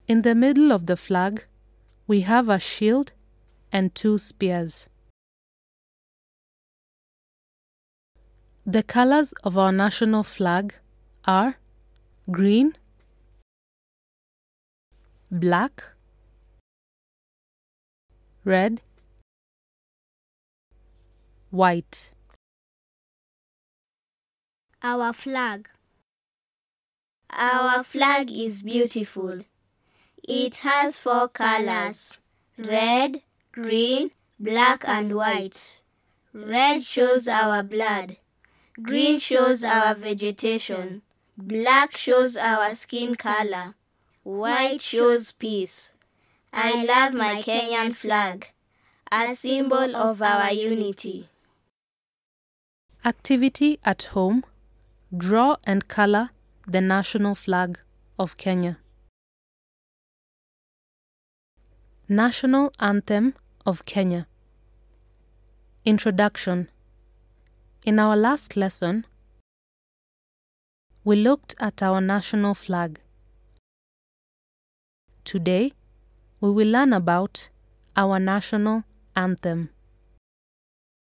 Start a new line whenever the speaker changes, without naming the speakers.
In the middle of the flag, we have a shield and two spears. The colors of our national flag are green, black, red, white.
Our flag.
Our flag is beautiful. It has 4 colors: red, green, black and white. Red shows our blood. Green shows our vegetation. Black shows our skin color. White shows peace. I love my Kenyan flag, a symbol of our unity.
Activity at home. Draw and color the national flag of Kenya. National Anthem of Kenya. Introduction. In our last lesson, we looked at our national flag. Today, we will learn about our national anthem.